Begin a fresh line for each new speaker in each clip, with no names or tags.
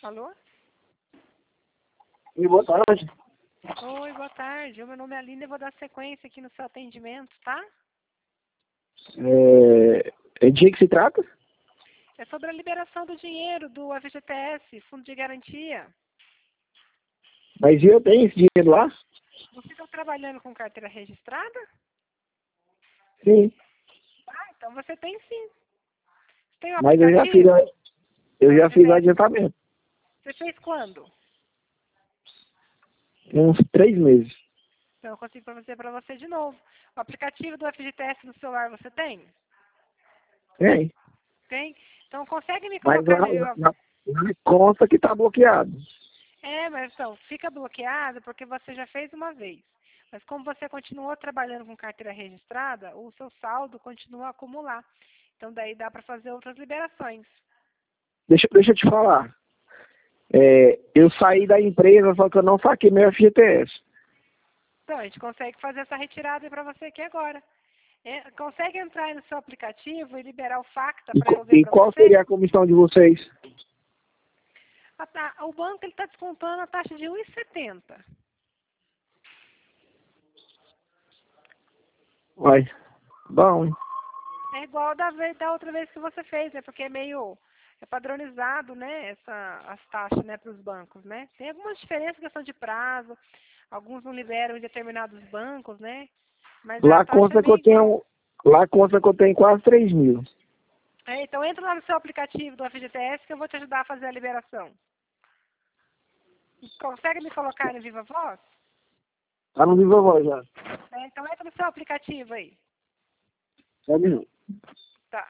Alô?
E boa tarde.
Oi, boa tarde. Meu nome é Aline e vou dar sequência aqui no seu atendimento, tá?
É de que se trata?
É sobre a liberação do dinheiro do FGTS, Fundo de Garantia.
Mas eu tenho esse dinheiro lá?
Você está trabalhando com carteira registrada?
Sim.
Ah, então você tem sim. Você tem um
Mas
aplicativo
eu
do
já fiz o
FGTS?
adiantamento.
Você fez quando?
Tem uns 3 meses.
Então eu consigo fazer para você de novo. O aplicativo do FGTS no celular você tem?
Tem.
Tem? Então consegue me
Mas
colocar
lá,
no Viva Voz?
lá consta que tá bloqueado.
É, mas então, fica bloqueado porque você já fez uma vez. Mas como você continuou trabalhando com carteira registrada, o seu saldo continua a acumular. Então daí dá para fazer outras liberações.
Deixa eu te falar. Eu saí da empresa, só que eu não saquei meu FGTS.
Então a gente consegue fazer essa retirada para você aqui agora. Consegue entrar aí no seu aplicativo e liberar o Facta para eu ver
E
para
qual
você?
seria a comissão de vocês?
O banco está descontando a taxa de 1,70.
Vai. Bom, hein?
É igual da outra vez que você fez, né? Porque é padronizado, né? As taxas, né, para os bancos, né? Tem algumas diferenças em questão de prazo, alguns não liberam em determinados bancos, né? Mas a
Lá
taxa é
consta que
meio
eu
igual.
tenho. Lá consta que eu tenho quase 3 mil.
Então entra lá no seu aplicativo do FGTS que eu vou te ajudar a fazer a liberação. Consegue me colocar no Viva Voz?
Tá no Viva Voz já.
Então entra no seu aplicativo aí.
Só um minuto.
Tá.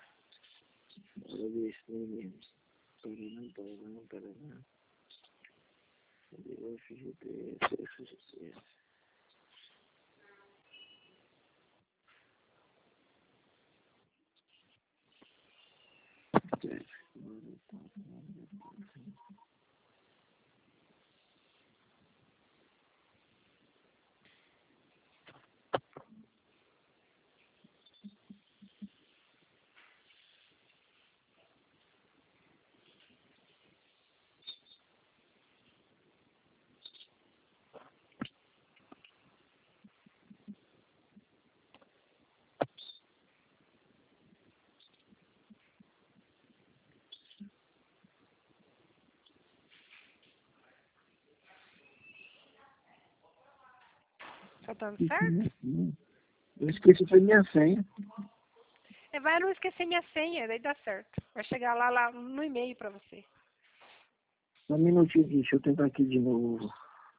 Tá dando certo?
Eu esqueci foi minha senha.
Vai não esquecer minha senha, daí dá certo. Vai chegar lá no e-mail para você.
Só um minutinho aqui, deixa eu tentar aqui de novo.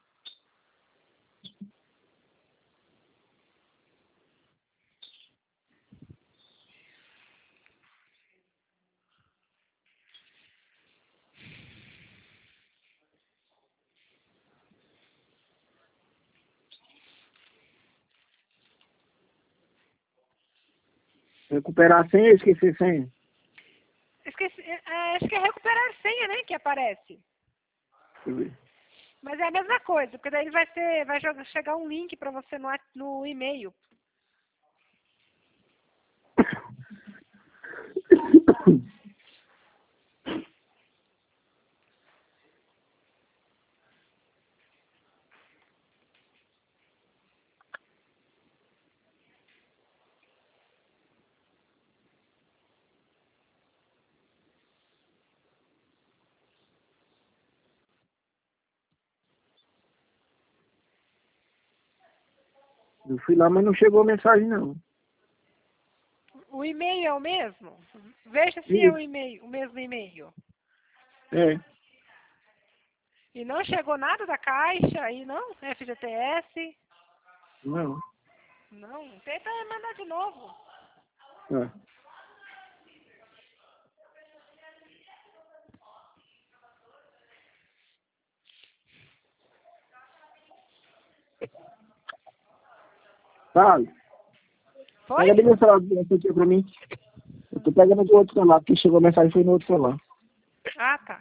Recuperar a senha, eu esqueci a senha.
Esqueci, acho que é recuperar senha, né, que aparece.
Deixa eu ver.
Mas é a mesma coisa, porque daí chegar um link para você no e-mail.
Eu fui lá, mas não chegou a mensagem, não.
O e-mail é o mesmo? Veja se é
Isso.
o mesmo e-mail.
É.
E não chegou nada da Caixa aí, não? FGTS?
Não.
Não. Tenta mandar de novo.
É. Sabe?
Foi?
Pega bem meu celular aqui pra mim. Eu tô pegando do outro celular, porque chegou a mensagem foi no outro celular.
Ah, tá.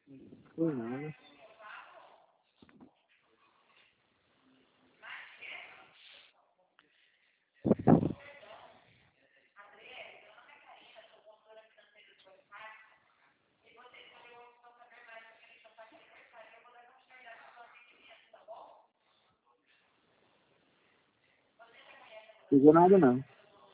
Foi nada. Chegou nada não.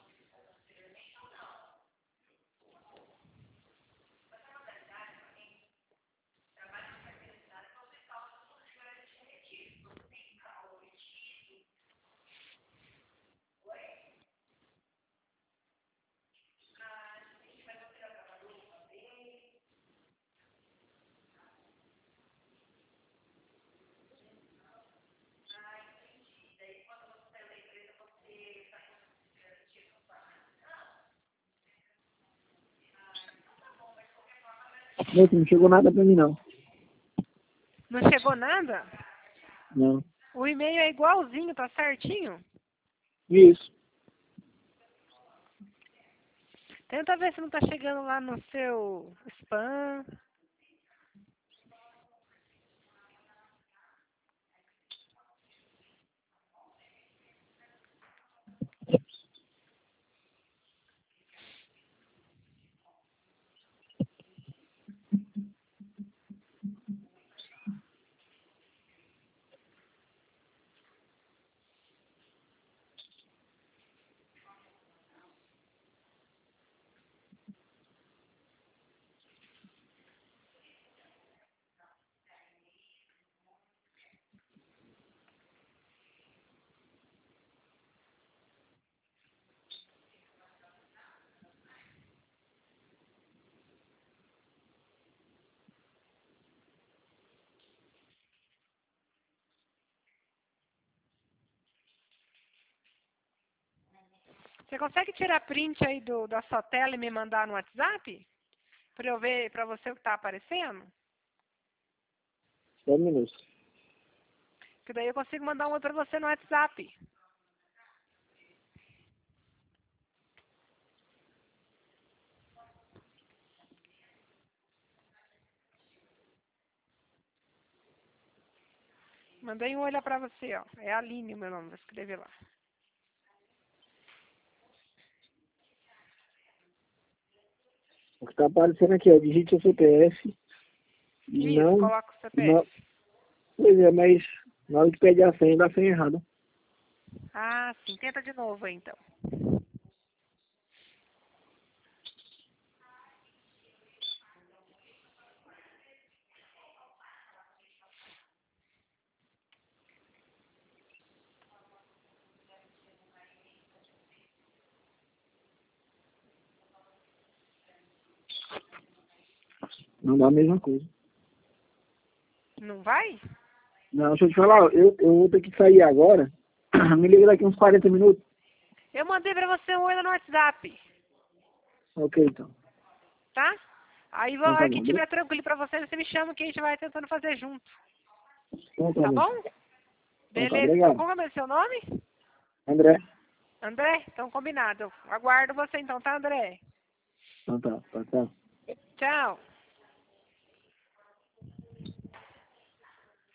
Não chegou nada pra mim não.
Não chegou nada?
Não.
O e-mail é igualzinho, tá certinho?
Isso.
Tenta ver se não tá chegando lá no seu spam. Você consegue tirar print aí da sua tela e me mandar no WhatsApp? Pra eu ver pra você o que tá aparecendo?
Só um minuto.
Que daí eu consigo mandar um outro pra você no WhatsApp. Mandei um olhar pra você, ó. É Aline o meu nome, vou escrever lá.
O que tá aparecendo aqui, ó, digite o CPF.
Isso,
Não,
coloca o
não.
CPF.
Pois é, mas na hora de pedir a senha, dá a senha errada.
Ah, sim. Tenta de novo aí, então.
Não dá a mesma coisa.
Não vai?
Não, deixa eu te falar, eu vou ter que sair agora. Me liga daqui uns 40 minutos.
Eu mandei pra você um olho no WhatsApp,
Ok, então.
tá? Aí, a
Então tá
hora que
bom.
estiver tranquilo pra você me chama que a gente vai tentando fazer junto.
Então tá
Tá
bom.
bom?
Então tá,
Beleza. Então,
obrigado.
como é o seu nome?
André?
André? Então, combinado. Eu aguardo você então, tá, André?
Então tá, tá.
Tchau.